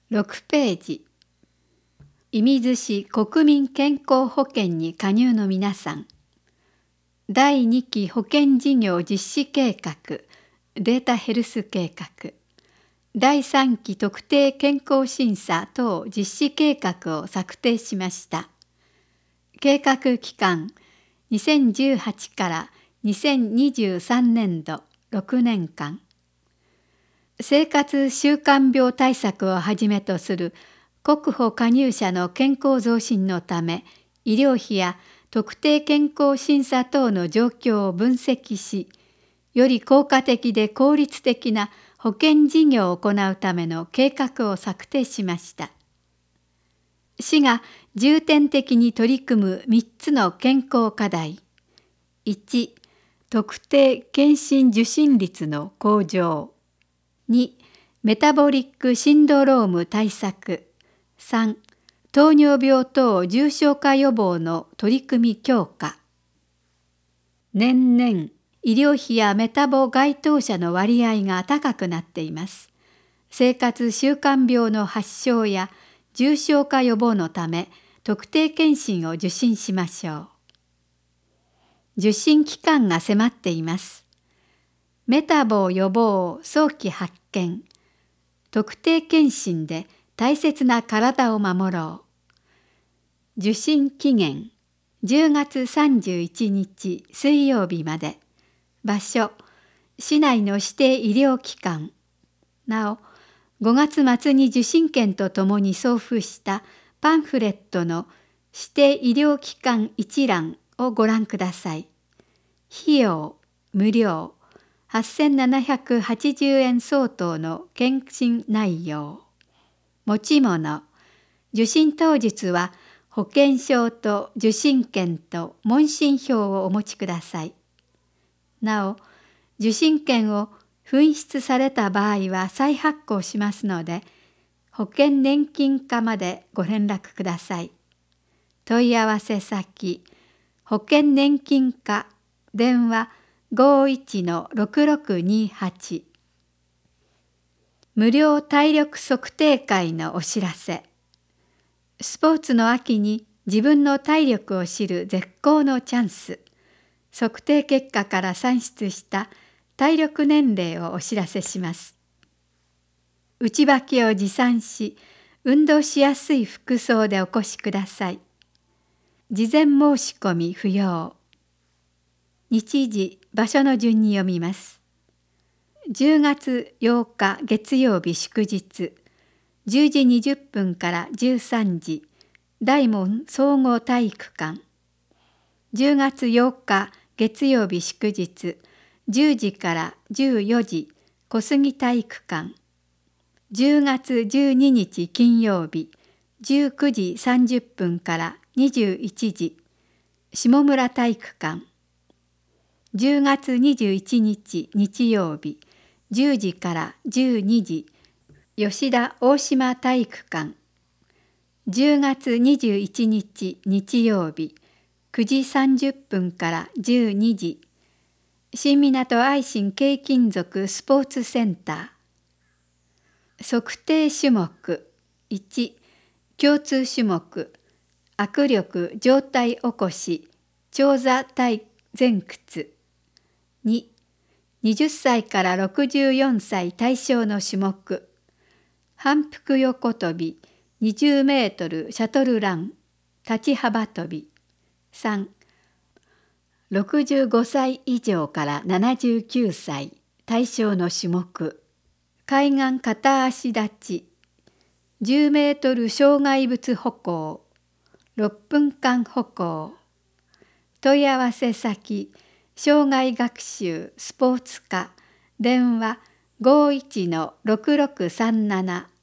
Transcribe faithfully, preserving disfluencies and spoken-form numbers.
ろくページ。射水市国民健康保険に加入の皆さん。だいにき保険事業実施計画、データヘルス計画。だいさんき特定健康審査等実施計画を策定しました。計画期間、にせんじゅうはちからにせんにじゅうさんねんどろくねんかん。生活習慣病対策をはじめとする国保加入者の健康増進のため、医療費や特定健康審査等の状況を分析し、より効果的で効率的な保険事業を行うための計画を策定しました。市が重点的に取り組むみっつの健康課題。いち、特定健診受診率の向上。に、メタボリックシンドローム対策。さん、糖尿病等重症化予防の取り組み強化。年々、医療費やメタボ該当者の割合が高くなっています。生活習慣病の発症や重症化予防のため、特定健診を受診しましょう。受診期間が迫っています。メタボ予防早期発見。特定健診で大切な体を守ろう。受診期限、じゅうがつさんじゅういちにち水曜日まで。場所、市内の指定医療機関。なお、ごがつまつに受診券とともに送付したパンフレットの指定医療機関一覧をご覧ください。費用、無料。はっせんななひゃくはちじゅうえん相当の検診内容。持ち物。受診当日は保険証と受診券と問診票をお持ちください。なお、受診券を紛失された場合は再発行しますので、保険年金課までご連絡ください。問い合わせ先、保険年金課、電話ごーいちのろくろくにはち。無料体力測定会のお知らせ。スポーツの秋に自分の体力を知る絶好のチャンス。測定結果から算出した体力年齢をお知らせします。内履きを持参し、運動しやすい服装でお越しください。事前申し込み不要。日時、場所の順に読みます。じゅうがつようか月曜日祝日、じゅうじにじゅっぷんからじゅうさんじ、大門総合体育館。じゅうがつようか月曜日祝日、じゅうじからじゅうよじ、小杉体育館。じゅうがつじゅうににち金曜日、じゅうくじさんじゅっぷんからにじゅういちじ、下村体育館。じゅうがつにじゅういちにち日曜日、じゅうじからじゅうにじ、吉田大島体育館。じゅうがつにじゅういちにち日曜日、くじさんじゅっぷんからじゅうにじ、新港愛心軽金属スポーツセンター。測定種目。いち、共通種目。握力上体起こし、長座体前屈。に、はたちからろくじゅうよんさい対象の種目。反復横跳び、にじゅうメートルシャトルラン、立ち幅跳び。さん、ろくじゅうごさい以上からななじゅうきゅうさい対象の種目。海岸片足立ち、じゅうメートル障害物歩行、ろっぷんかん歩行。問い合わせ先、障害学習スポーツ課、電話ごーいちのろくろくさんなな